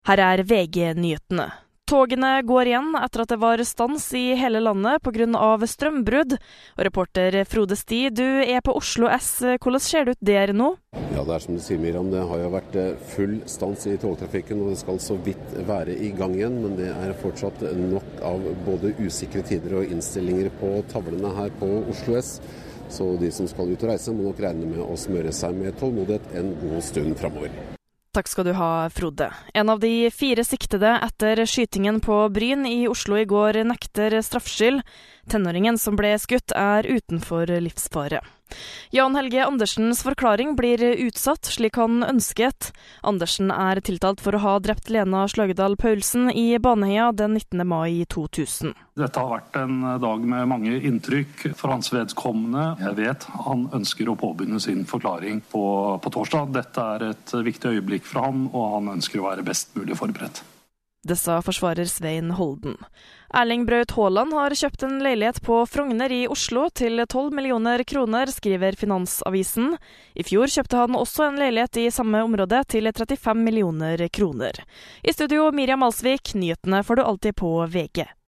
Her VG-nyhetene. Togene går igjen etter at det var stans i hele landet på grunn av strømbrudd. Og reporter Frode Sti, du på Oslo S. Hvordan ser det ut der nå? Ja, det som du sier, Miriam. Det har jo vært full stans i togtrafikken, og det skal så vidt være i gang igjen. Men det fortsatt nok av både usikre tider og innstillinger på tavlene her på Oslo S. Så de som skal ut og reise må nok regne med å smøre seg med tålmodighet en god stund fremover. Takk skal du ha, Frode. En av de 4 siktede etter skytingen på Bryn i Oslo i går nekter straffskyld. Tenåringen som ble skutt utenfor livsfare. Jan Helge Andersens forklaring blir utsatt slik han ønsket. Andersen tiltalt for å ha drept Lena Slagedal Paulsen i Baneheia den 19. mai 2000. Dette har vært en dag med mange inntrykk for hans vedkommende. Jeg vet han ønsker å påbegynne sin forklaring på torsdag. Dette et viktig øyeblikk for ham, og han ønsker å være best mulig forberedt. Det sa forsvarer Svein Holden. Erling Braut Haaland har kjøpt en leilighet på Frogner i Oslo til 12 millioner kroner, skriver Finansavisen. I fjor kjøpte han også en leilighet i samme område til 35 millioner kroner. I studio Miriam Alsvik, nyhetene får du alltid på VG.